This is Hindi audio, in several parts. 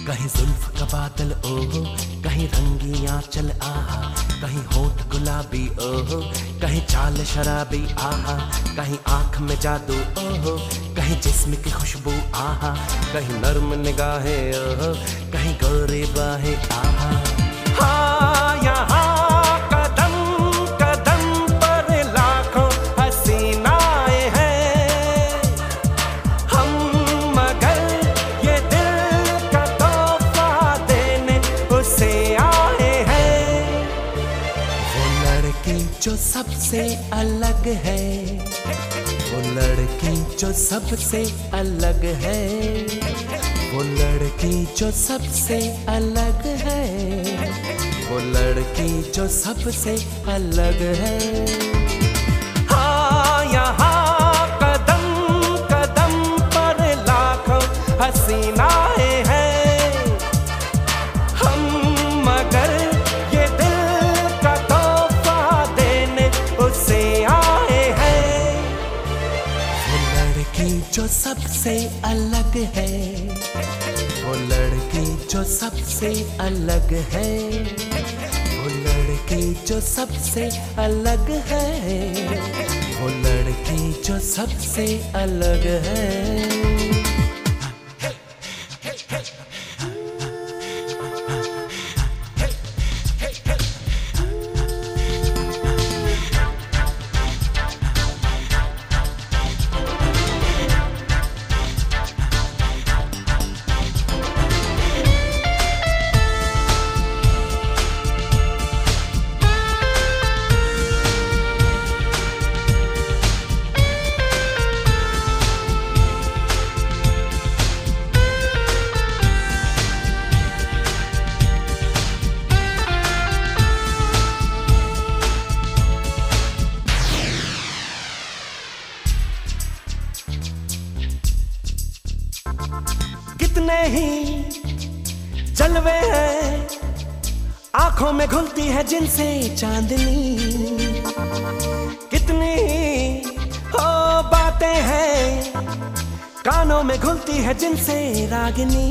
कहीं जुल्फ का बादल ओहो, कहीं रंगी आंचल आहा, कहीं होठ गुलाबी ओहो, कहीं चाल शराबी आहा, कहीं आंख में जादू ओहो, कहीं जिस्म की खुशबू आहा, कहीं नर्म निगाहें ओहो, कहीं गोरी बाहें आहा। हाँ यहाँ जो सबसे अलग है, वो लड़की जो सबसे अलग है, वो लड़की जो सबसे अलग है, वो लड़की जो सबसे अलग है। हाँ यहाँ कदम कदम पर लाखों हसीनाएं हैं, हम मगर ये दिल का तोहफा देने उसे आए हैं। वो लड़की जो सबसे अलग है, वो लड़की जो सबसे अलग है, वो लड़की जो सबसे अलग है, वो लड़की जो सबसे अलग है। कितने ही जलवे हैं आंखों में घुलती है जिनसे चांदनी, कितनी हो बातें हैं कानों में घुलती है जिनसे रागिनी।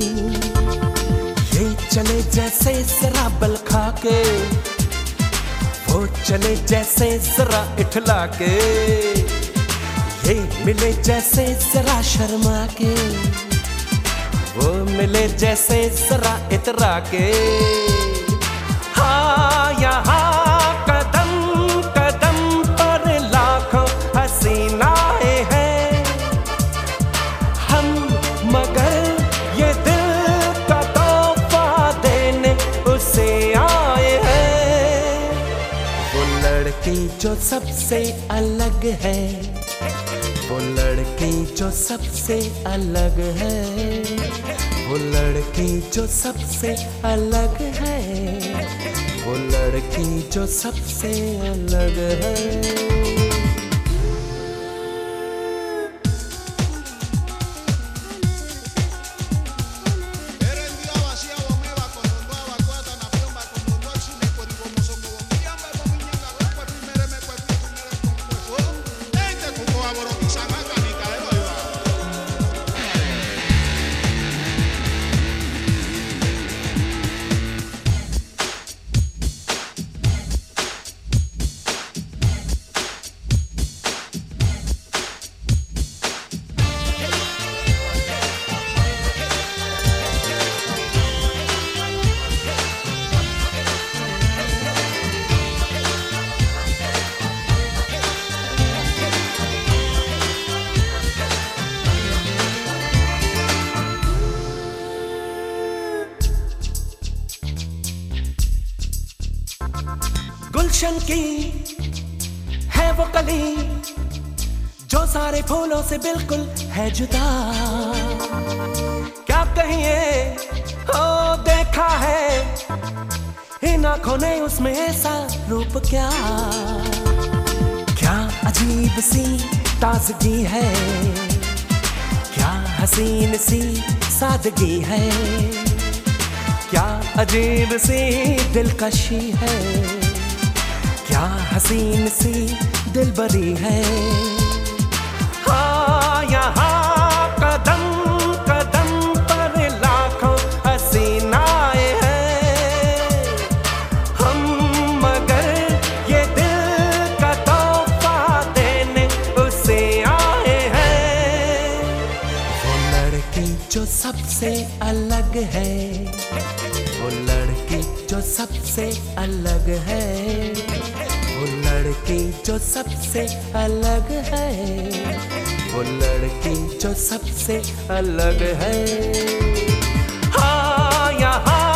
ये चले जैसे जरा बल खा के, वो चले जैसे जरा इठला के, ये मिले जैसे जरा शर्मा के, वो मिले जैसे जरा इतरा के। हाँ यहाँ कदम कदम पर लाखों हसीनाएं हैं, हम मगर ये दिल का तोहफा देने उसे आए हैं। वो लड़की जो सबसे अलग है, वो लड़की जो सबसे अलग है, वो लड़की जो सबसे अलग है, वो लड़की जो सबसे अलग है। गुलशन की है वो कली जो सारे फूलों से बिल्कुल है जुदा, क्या कहिए हो देखा है इन आंखों ने उसमें ऐसा रूप, क्या क्या अजीब सी ताजगी है, क्या हसीन सी सादगी है, क्या अजीब सी दिलकशी है, क्या हसीन सी दिलबरी है। हाँ यहाँ कदम कदम पर लाखों है, वो लड़की जो सबसे अलग है, वो लड़की जो सबसे अलग है, वो लड़की जो सबसे अलग है। हाँ यहाँ